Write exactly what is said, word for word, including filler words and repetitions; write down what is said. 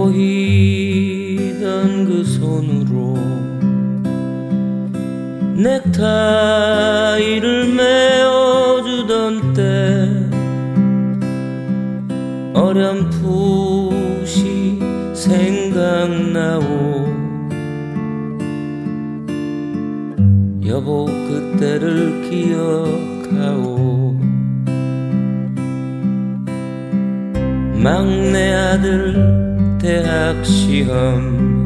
보이던 그 손으로 넥타이를 메어주던 때 어렴풋이 생각나오. 여보 그때를 기억하오. 막내 아들 대학 시험